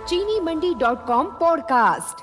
चीनीमंडी.com podcast.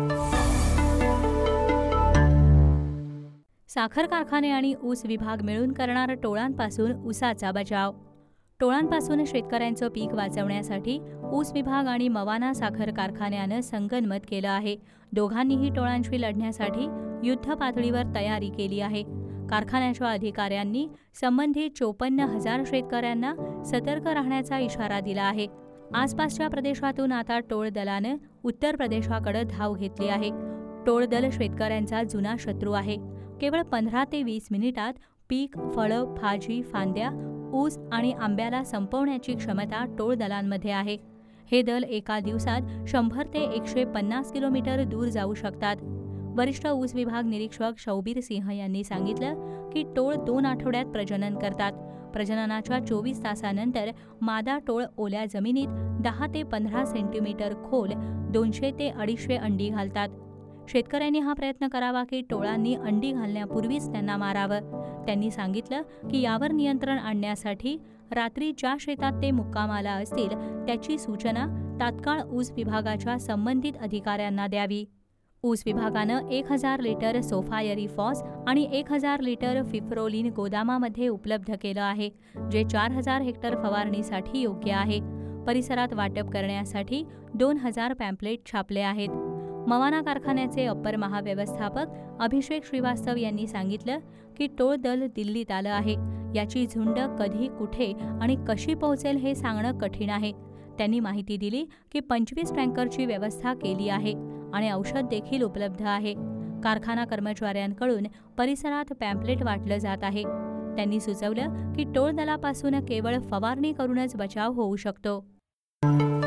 साखर कारखाने आणि ऊस विभाग मिळून करणार टोळांपासून ऊसाचा बचाव। टोळांपासून शेतकऱ्यांचं पीक वाचवण्यासाठी ऊस विभाग आणि मवाना साखर कारखान्यानं संगनमत केलं आहे। दोघांनीही टोळांशी लढण्यासाठी युद्ध पातळीवर तयारी केली आहे। कारखान्याच्या अधिकाऱ्यांनी संबंधित 54,000 शेतकऱ्यांना सतर्क राहण्याचा इशारा दिला आहे। आसपासच्या प्रदेशातून आता टोळ दलानं उत्तर प्रदेशाकडे धाव घेतली आहे। टोळ दल शेतकऱ्यांचा जुना शत्रू आहे। केवळ 15 ते 20 मिनिटात पीक, फळं, भाजी, फांद्या, ऊस आणि आंब्याला संपवण्याची क्षमता टोळ दलांमध्ये आहे। हे दल एका दिवसात 100 ते 150 किलोमीटर दूर जाऊ शकतात। वरिष्ठ ऊस विभाग निरीक्षक शौबीर सिंह यांनी सांगितलं की टोळ 2 आठवड्यात प्रजनन करतात। प्रजननाच्या 24 तासानंतर मादा टोळ ओल्या जमिनीत 10 ते 15 सेंटीमीटर खोल 200 ते 250 अंडी घालतात। शेतकऱ्यांनी हा प्रयत्न करावा की टोळांनी अंडी घालण्यापूर्वीच त्यांना मारावं। त्यांनी सांगितलं की यावर नियंत्रण आणण्यासाठी रात्री ज्या शेतात ते मुक्कामाला असतील त्याची सूचना तात्काळ ऊस विभागाच्या संबंधित अधिकाऱ्यांना द्यावी। ऊस विभागानं 1000 लिटर सोफायरिफॉस आणि 1000 लिटर फिफ्रोलिन गोदामामध्ये उपलब्ध केलं आहे, जे 4000 हेक्टर फवारणीसाठी योग्य आहे। परिसरात वाटप करण्यासाठी 2000 पॅम्पलेट छापले आहेत। मवाना कारखान्याचे अप्पर महाव्यवस्थापक अभिषेक श्रीवास्तव यांनी सांगितलं की टोळ दल दिल्लीत आलं आहे। याची झुंड कधी, कुठे आणि कशी पोहोचेल हे सांगणं कठीण आहे। त्यांनी माहिती दिली की 25 टँकरची व्यवस्था केली आहे आणि औषध देखील उपलब्ध आहे। कारखाना कर्मचाऱ्यांकडून परिसरात पॅम्पलेट वाटलं जात आहे। त्यांनी सुचवलं की टोळ दलापासून केवळ फवारणी करूनच बचाव होऊ शकतो।